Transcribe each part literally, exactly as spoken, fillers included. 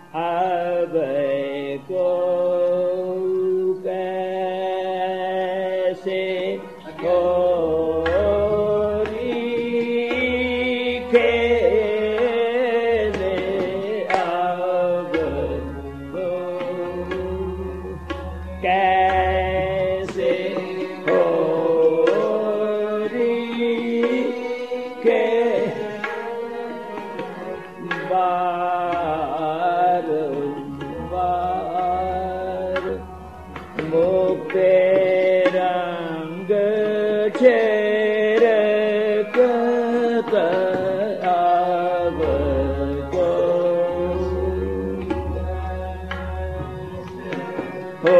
अब को कैसे हो कैसे हो के बार बार मुक्ते रंग छेरकत अब को हो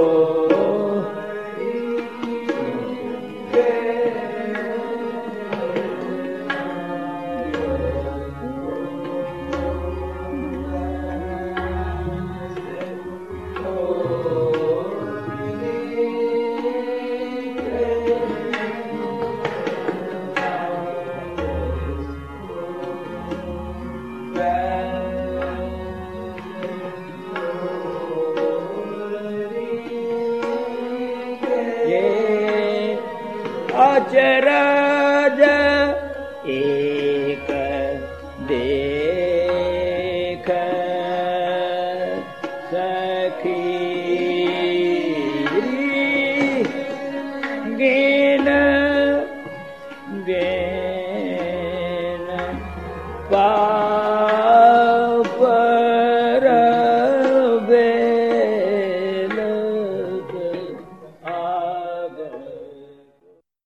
अचरज एक देख सखी गिन गिन पा